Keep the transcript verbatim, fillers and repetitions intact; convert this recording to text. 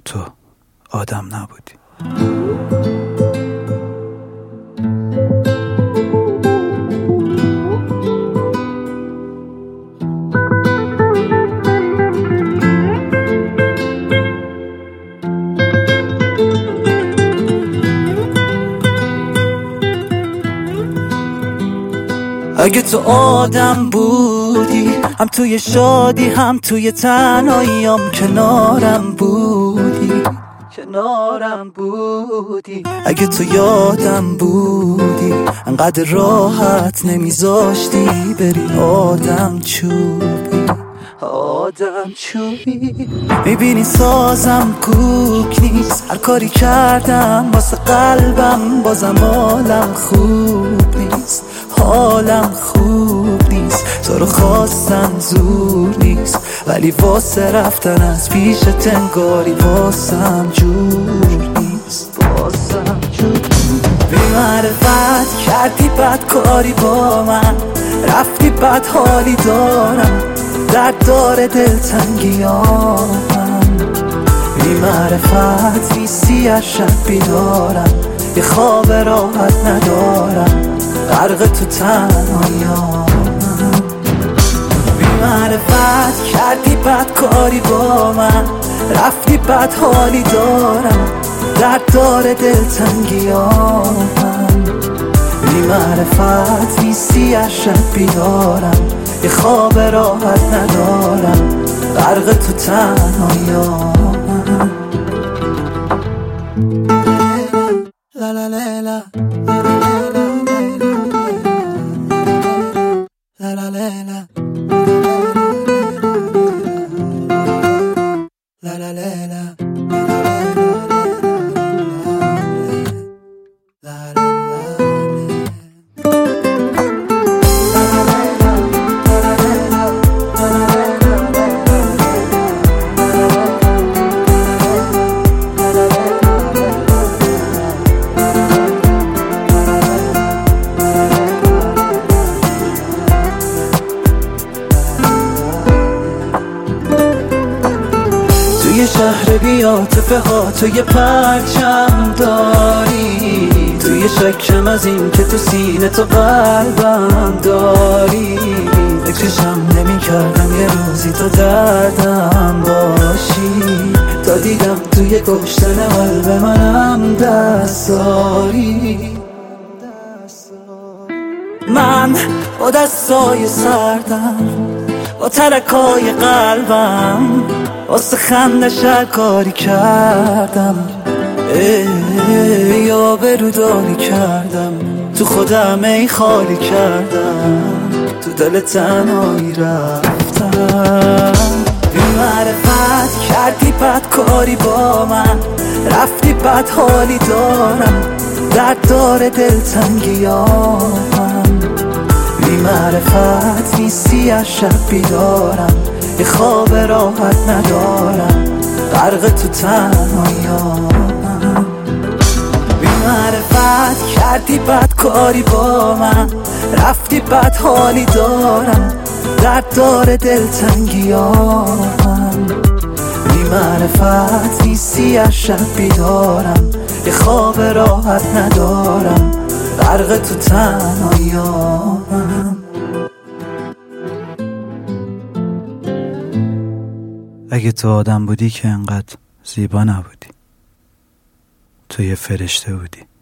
تو آدم نبودی. اگه تو آدم بودی، هم توی شادی هم توی تنهاییام کنارم بودی، کنارم بودی. اگه تو یادم بودی، انقدر راحت نمیذاشتی بری آدم چوبی، آدم چوبی. میبینی سازم کوک نیست، هر کاری کردم واسه قلبم بازم حالم خوب نیست، حالم خوب نیست. تو رو خواستم زور نیست، ولی واسه رفتن از پیش تنگاری واسم جور نیست، واسم جور نیست. بی معرفت کردی بد کاری با من، رفتی بد حالی دارم، درد داره دلتنگیامم. بی معرفت نیستی از شب بیدارم، یه خواب راحت ندارم، غرق تو تنهاییام. بی معرفت کردی بد کاری با من، رفتی بد حالی دارم، درد داره دلتنگیامم. بی معرفت نیستی از شب بیدارم، یه خواب راحت ندارم، غرق تو تنهاییام. لا لا لا لا لا لا لا لا لا لا. توی شهر بی‌عاطفه ها تو یه پرچم داری، توی شکم از این که تو سینه تو قلبم داری. فکرشم نمی کردم یه روزی تو دردم باشی، تا دیدم توی کشتن قلب منم دست داری. من با دستای سردم، با ترکای قلبم، واسه خندش هر کاری کردم، ای آبروداری کردم، تو خودم ای خالی کردم، تو دل تنهایی رفتم. بی معرفت کردی بد کاری با من، رفتی بد حالی دارم، درد داره دلتنگیامم. بی معرفت نیستی از شب بیدارم، یه خواب راحت ندارم، غرق تو تنهاییام. بی معرفت کردی بد کاری با من، رفتی بد حالی دارم، درد داره دلتنگیامم. بی معرفت نیستی از شب بیدارم، یه خواب راحت ندارم، غرق تو تنهاییام. اگه تو آدم بودی که انقدر زیبا نبودی، تو یه فرشته بودی.